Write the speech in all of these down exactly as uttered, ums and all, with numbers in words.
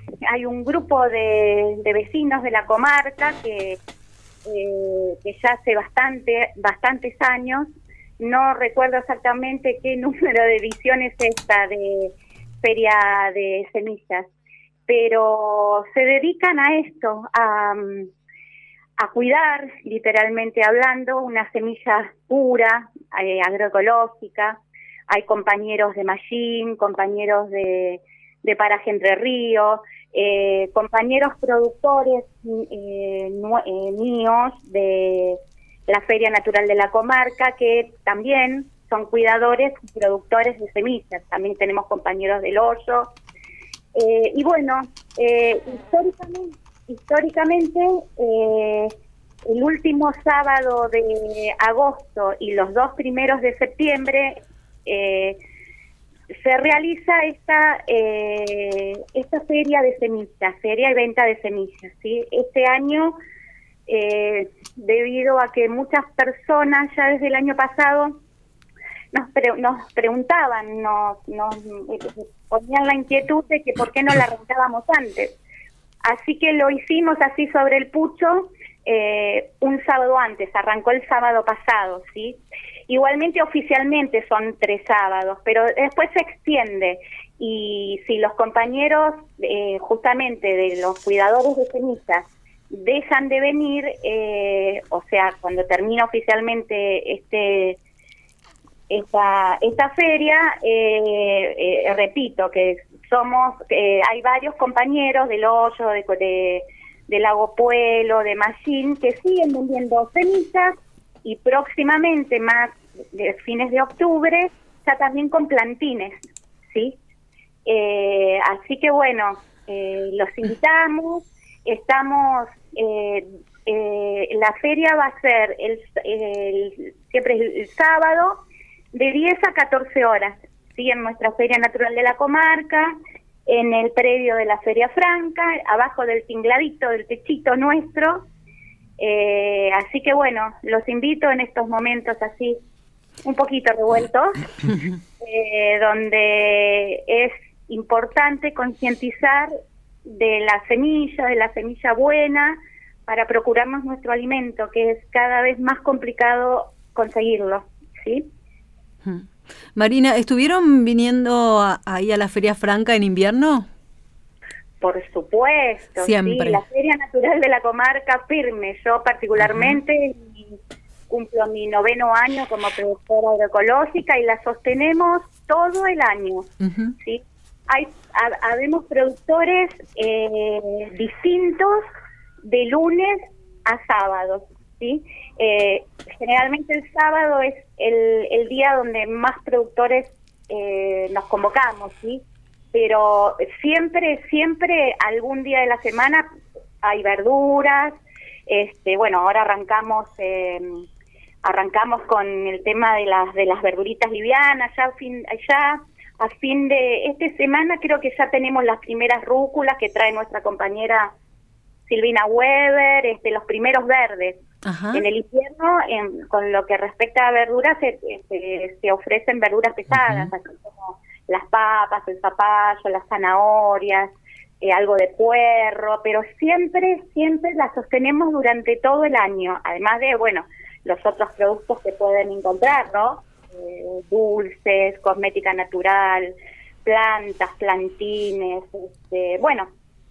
hay un grupo de, de vecinos de la comarca que, eh, que ya hace bastante, bastantes años, no recuerdo exactamente qué número de edición es esta de Feria de Semillas, pero se dedican a esto, a, a cuidar, literalmente hablando, una semilla pura, eh, agroecológica. Hay compañeros de Mallín, compañeros de, de Paraje Entre Ríos, eh, compañeros productores eh, eh, míos de la Feria Natural de la Comarca, que también son cuidadores y productores de semillas. También tenemos compañeros del Hoyo. Eh, y bueno, eh, históricamente, históricamente eh, el último sábado de agosto y los dos primeros de septiembre eh, se realiza esta eh, esta feria de semillas, feria y venta de semillas, ¿sí? Este año, eh, debido a que muchas personas ya desde el año pasado nos, pre nos preguntaban, nos, nos ponían la inquietud de que por qué no la rentábamos antes. Así que lo hicimos así sobre el pucho eh, un sábado antes, arrancó el sábado pasado, ¿sí? Igualmente oficialmente son tres sábados, pero después se extiende y si los compañeros eh, justamente de los cuidadores de semillas dejan de venir, eh, o sea, cuando termina oficialmente este esta esta feria, eh, eh, repito que somos, eh, hay varios compañeros del Hoyo, de, de, de Lago Puelo, de Mallín, que siguen vendiendo semillas y próximamente, más de fines de octubre, ya también con plantines, ¿sí? Eh, así que bueno, eh, los invitamos, estamos, eh, eh, la feria va a ser el, el, siempre el, el sábado, de diez a catorce horas, ¿sí? En nuestra Feria Natural de la Comarca, en el predio de la Feria Franca, abajo del tingladito, del techito nuestro. Eh, así que bueno, los invito en estos momentos así, un poquito revueltos, eh, donde es importante concientizar de la semilla, de la semilla buena, para procurarnos nuestro alimento, que es cada vez más complicado conseguirlo, ¿sí? Marina, ¿estuvieron viniendo a, ahí a la Feria Franca en invierno? Por supuesto, siempre. Sí, la Feria Natural de la Comarca firme, yo particularmente uh-huh. cumplo mi noveno año como productora agroecológica y la sostenemos todo el año, uh-huh. ¿sí? Hay, ha, habemos productores eh, distintos de lunes a sábado, ¿sí? Eh, generalmente el sábado es el, el día donde más productores eh, nos convocamos, ¿sí? Pero siempre, siempre algún día de la semana hay verduras. Este, bueno, ahora arrancamos eh, arrancamos con el tema de las de las verduritas livianas. Ya a fin, ya a fin de esta semana creo que ya tenemos las primeras rúculas que trae nuestra compañera Silvina Weber, este, los primeros verdes. Ajá. En el invierno, en, con lo que respecta a verduras, se, se, se ofrecen verduras pesadas, uh-huh. así como las papas, el zapallo, las zanahorias, eh, algo de puerro, pero siempre, siempre las sostenemos durante todo el año, además de, bueno, los otros productos que pueden encontrar, ¿no? Eh, dulces, cosmética natural, plantas, plantines, este, bueno,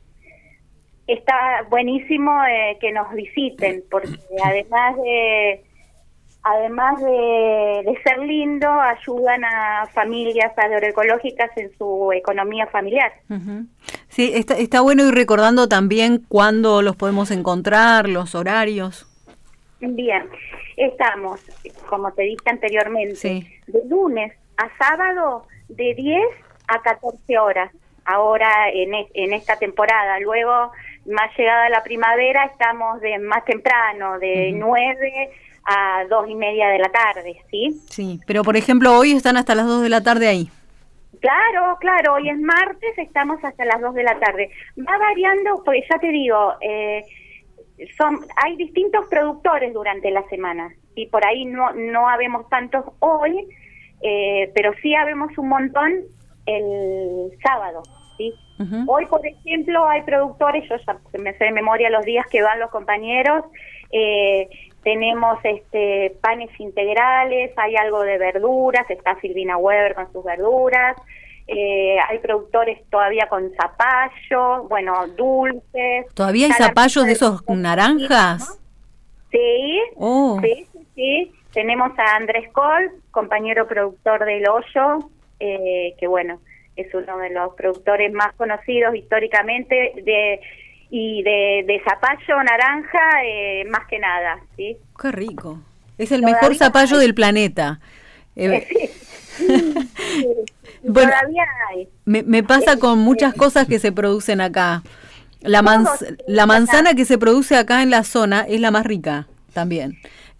está buenísimo eh, que nos visiten, porque además de además de, de ser lindo, ayudan a familias agroecológicas en su economía familiar. Uh-huh. Sí, está, está bueno ir recordando también cuándo los podemos encontrar, los horarios. Bien, estamos, como te dije anteriormente, sí. de lunes a sábado de diez a catorce horas, ahora en, en esta temporada. Luego, más llegada la primavera, estamos de más temprano, de uh-huh. nueve a dos y media de la tarde, ¿sí? Sí, pero por ejemplo hoy están hasta las dos de la tarde ahí. Claro, claro, hoy es martes, estamos hasta las dos de la tarde. Va variando, porque ya te digo, eh, son hay distintos productores durante la semana, y por ahí no no habemos tantos hoy, eh, pero sí habemos un montón el sábado, ¿sí? Uh-huh. Hoy, por ejemplo, hay productores, yo ya me sé de memoria los días que van los compañeros, eh, tenemos este panes integrales, hay algo de verduras, está Silvina Weber con sus verduras, eh, hay productores todavía con zapallo, bueno, dulces. ¿Todavía hay zapallos de esos naranjas? Sí, oh. sí, sí, sí. Tenemos a Andrés Col, compañero productor del Hoyo, eh, que bueno, es uno de los productores más conocidos históricamente de y de, de zapallo naranja, eh, más que nada, ¿sí? Qué rico. Es el Todavía mejor zapallo hay. del planeta. Eh, Sí. Sí, sí. Bueno, Todavía hay. Me, me pasa con muchas cosas que se producen acá. La, manz- la manzana que se produce acá en la zona es la más rica también.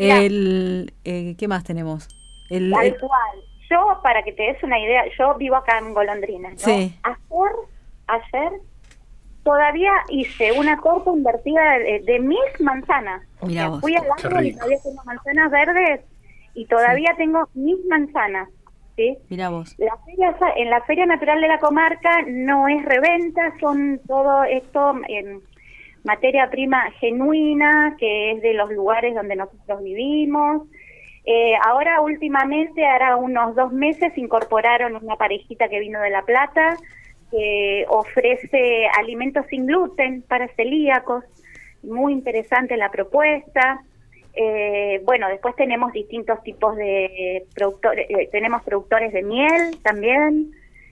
El, eh, ¿Qué más tenemos? El, Tal el, cual. Yo, para que te des una idea, yo vivo acá en Golondrinas, ¿no? Sí. Ayer, ayer, todavía hice una torta invertida de, de mis manzanas. O Mirá sea, vos. fui al árbol y todavía tengo manzanas verdes y todavía sí. tengo mis manzanas, ¿sí? Mirá vos. La feria, en la Feria Natural de la Comarca no es reventa, son todo esto en materia prima genuina, que es de los lugares donde nosotros vivimos. Eh, ahora últimamente, hará unos dos meses, incorporaron una parejita que vino de La Plata, que ofrece alimentos sin gluten para celíacos, muy interesante la propuesta. Eh, bueno, después tenemos distintos tipos de productores, eh, tenemos productores de miel también.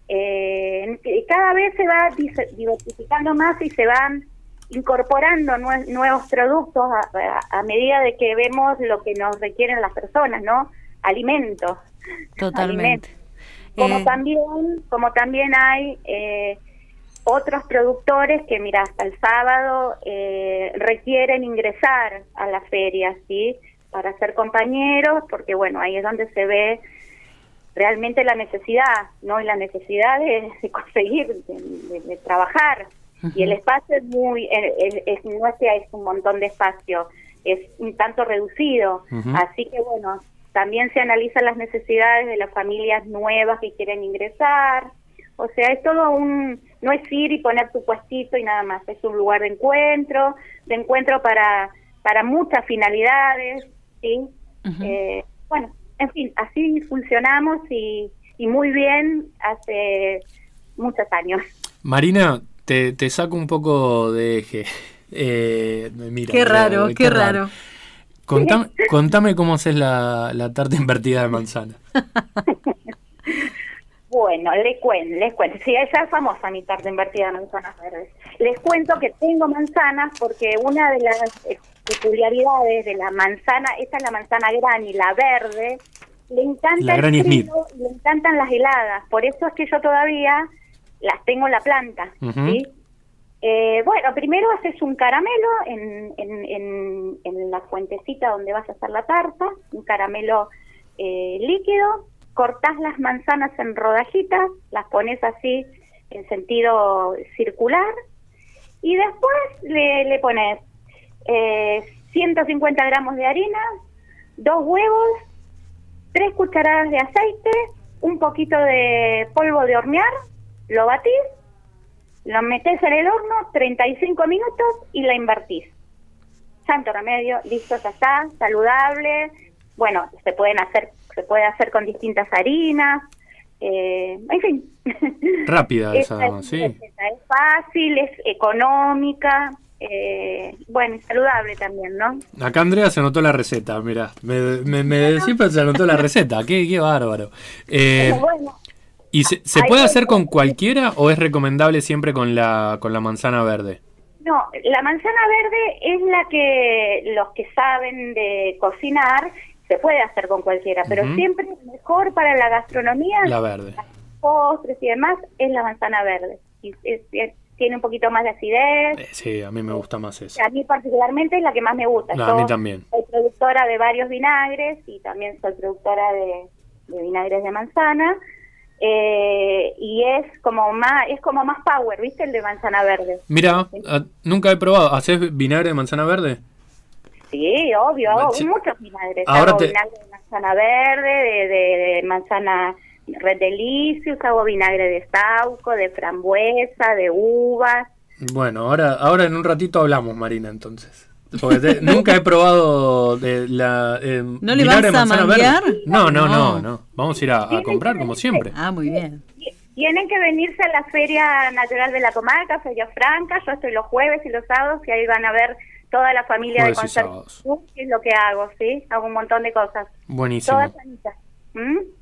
Eh, cada vez se va diversificando más y se van incorporando nue- nuevos productos a, a, a medida de que vemos lo que nos requieren las personas, ¿no? Alimentos. Totalmente. Alimentos. Como Eh... también, como también hay eh, otros productores que, mira, hasta el sábado eh, requieren ingresar a la feria, ¿sí? Para ser compañeros, porque bueno, ahí es donde se ve realmente la necesidad, ¿no? Y la necesidad de, de conseguir, de, de, de trabajar. Uh-huh. Y el espacio es muy, es, es, no es que es un montón de espacio, es un tanto reducido. Uh-huh. Así que bueno, también se analizan las necesidades de las familias nuevas que quieren ingresar. O sea, es todo un, no es ir y poner tu puestito y nada más, es un lugar de encuentro, de encuentro para, para muchas finalidades, ¿sí? Uh-huh. Eh, bueno, en fin, así funcionamos y, y muy bien hace muchos años. Marina, te, te saco un poco de eje. Eh, mira, qué raro, mira, qué, qué raro. raro. Contame, contame cómo haces la, la tarta invertida de manzana. Bueno, les cuento, les cuento. Sí, esa es famosa mi tarta invertida de manzanas verdes. Les cuento que tengo manzanas porque una de las eh, peculiaridades de la manzana, esta es la manzana Granny, la verde, le encanta la el Granny frío Smith. Y le encantan las heladas. Por eso es que yo todavía las tengo en la planta, uh-huh. ¿sí? Eh, bueno, primero haces un caramelo en, en, en, en la fuentecita donde vas a hacer la tarta, un caramelo eh, líquido, cortás las manzanas en rodajitas, las pones así en sentido circular y después le, le pones eh, ciento cincuenta gramos de harina, dos huevos, tres cucharadas de aceite, un poquito de polvo de hornear, lo batís, lo metés en el horno treinta y cinco minutos y la invertís. Santo remedio, listo, ya está, saludable. Bueno, se pueden hacer, se puede hacer con distintas harinas, eh, en fin. Rápida esa, es, sí. Es, es fácil, es económica, eh, bueno, y saludable también, ¿no? Acá Andrea se anotó la receta, mira, me, me, me decís, pero se anotó la receta, qué, qué bárbaro. Eh, bueno. ¿Y se, se puede hacer con cualquiera o es recomendable siempre con la con la manzana verde? No, la manzana verde es la que los que saben de cocinar se puede hacer con cualquiera, pero uh-huh. siempre mejor para la gastronomía, la verde, postres y demás, es la manzana verde. Y es, es, tiene un poquito más de acidez. Eh, sí, a mí me gusta más eso. A mí particularmente es la que más me gusta. No, Yo a mí también. Soy productora de varios vinagres y también soy productora de, de vinagres de manzana. Eh, y es como más es como más power, ¿viste? El de manzana verde. Mira, ¿sí? uh, nunca he probado. ¿Haces vinagre de manzana verde? Sí, obvio, hago muchos vinagres. Ahora hago te... vinagre de manzana verde, de, de, de manzana Red Delicious, hago vinagre de sauco, de frambuesa, de uvas. Bueno, ahora, ahora en un ratito hablamos, Marina, entonces. Porque te, nunca he probado de la eh, ¿No le vas a manguear? No, no, no, no. Vamos a ir a, a comprar como siempre. Ah, muy bien. Tienen que venirse a la Feria Natural de la Comarca, Feria Franca. Yo estoy los jueves y los sábados y ahí van a ver toda la familia de conservación, que es lo que hago, ¿sí? Hago un montón de cosas. Buenísimo. Todas sanitas. ¿Mm?